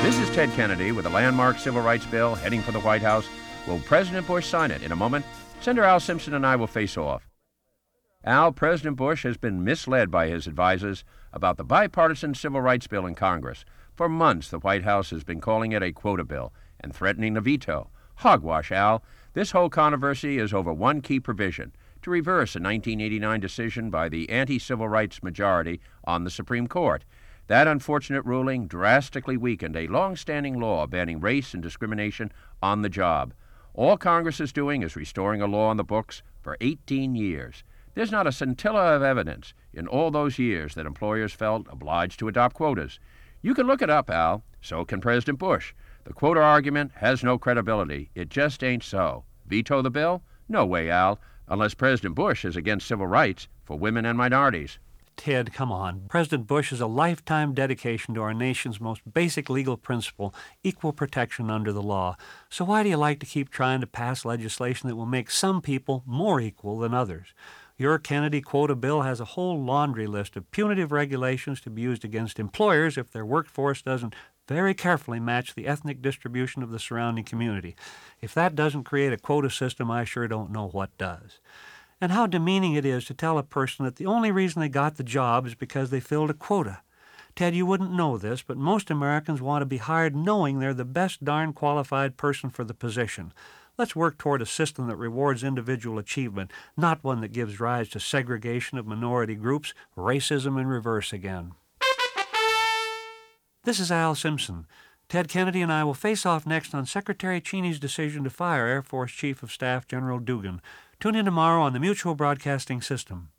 This is Ted Kennedy with a landmark civil rights bill heading for the White House. Will President Bush sign it? In a moment, Senator Al Simpson and I will face off. Al, President Bush has been misled by his advisors about the bipartisan civil rights bill in Congress. For months, the White House has been calling it a quota bill and threatening to veto. Hogwash, Al. This whole controversy is over one key provision: to reverse a 1989 decision by the anti-civil rights majority on the Supreme Court. That unfortunate ruling drastically weakened a long-standing law banning race and discrimination on the job. All Congress is doing is restoring a law on the books for 18 years. There's not a scintilla of evidence in all those years that employers felt obliged to adopt quotas. You can look it up, Al. So can President Bush. The quota argument has no credibility. It just ain't so. Veto the bill? No way, Al, unless President Bush is against civil rights for women and minorities. Ted, come on. President Bush is a lifetime dedication to our nation's most basic legal principle, equal protection under the law. So why do you like to keep trying to pass legislation that will make some people more equal than others? Your Kennedy quota bill has a whole laundry list of punitive regulations to be used against employers if their workforce doesn't very carefully match the ethnic distribution of the surrounding community. If that doesn't create a quota system, I sure don't know what does. And how demeaning it is to tell a person that the only reason they got the job is because they filled a quota. Ted, you wouldn't know this, but most Americans want to be hired knowing they're the best darn qualified person for the position. Let's work toward a system that rewards individual achievement, not one that gives rise to segregation of minority groups, racism in reverse again. This is Al Simpson. Ted Kennedy and I will face off next on Secretary Cheney's decision to fire Air Force Chief of Staff General Dugan. Tune in tomorrow on the Mutual Broadcasting System.